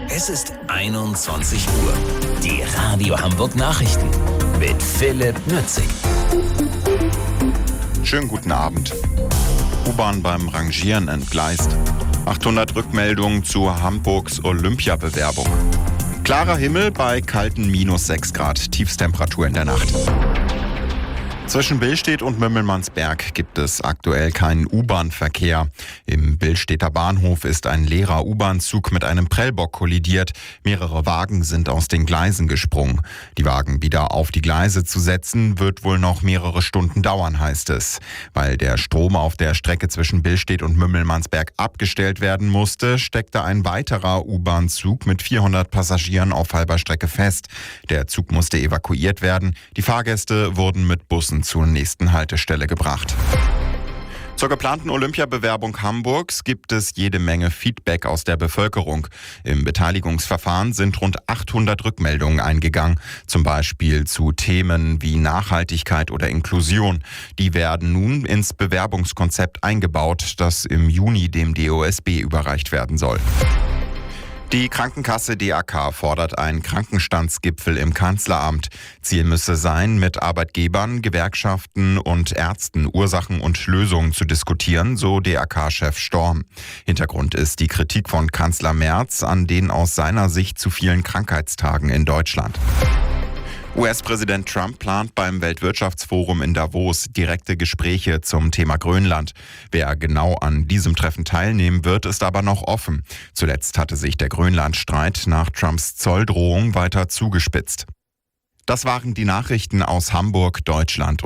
Es ist 21 Uhr. Die Radio Hamburg Nachrichten mit Philipp Nützig. Schönen guten Abend. U-Bahn beim Rangieren entgleist. 800 Rückmeldungen zu Hamburgs Olympiabewerbung. Klarer Himmel bei kalten -6 Grad. Tiefstemperatur in der Nacht. Zwischen Billstedt und Mümmelmannsberg gibt es aktuell keinen U-Bahn-Verkehr. Im Billstedter Bahnhof ist ein leerer U-Bahn-Zug mit einem Prellbock kollidiert. Mehrere Wagen sind aus den Gleisen gesprungen. Die Wagen wieder auf die Gleise zu setzen, wird wohl noch mehrere Stunden dauern, heißt es. Weil der Strom auf der Strecke zwischen Billstedt und Mümmelmannsberg abgestellt werden musste, steckte ein weiterer U-Bahn-Zug mit 400 Passagieren auf halber Strecke fest. Der Zug musste evakuiert werden. Die Fahrgäste wurden mit Bussen zur nächsten Haltestelle gebracht. Zur geplanten Olympiabewerbung Hamburgs gibt es jede Menge Feedback aus der Bevölkerung. Im Beteiligungsverfahren sind rund 800 Rückmeldungen eingegangen, zum Beispiel zu Themen wie Nachhaltigkeit oder Inklusion. Die werden nun ins Bewerbungskonzept eingebaut, das im Juni dem DOSB überreicht werden soll. Die Krankenkasse DAK fordert einen Krankenstandsgipfel im Kanzleramt. Ziel müsse sein, mit Arbeitgebern, Gewerkschaften und Ärzten Ursachen und Lösungen zu diskutieren, so DAK-Chef Storm. Hintergrund ist die Kritik von Kanzler Merz an den aus seiner Sicht zu vielen Krankheitstagen in Deutschland. US-Präsident Trump plant beim Weltwirtschaftsforum in Davos direkte Gespräche zum Thema Grönland. Wer genau an diesem Treffen teilnehmen wird, ist aber noch offen. Zuletzt hatte sich der Grönlandstreit nach Trumps Zolldrohung weiter zugespitzt. Das waren die Nachrichten aus Hamburg, Deutschland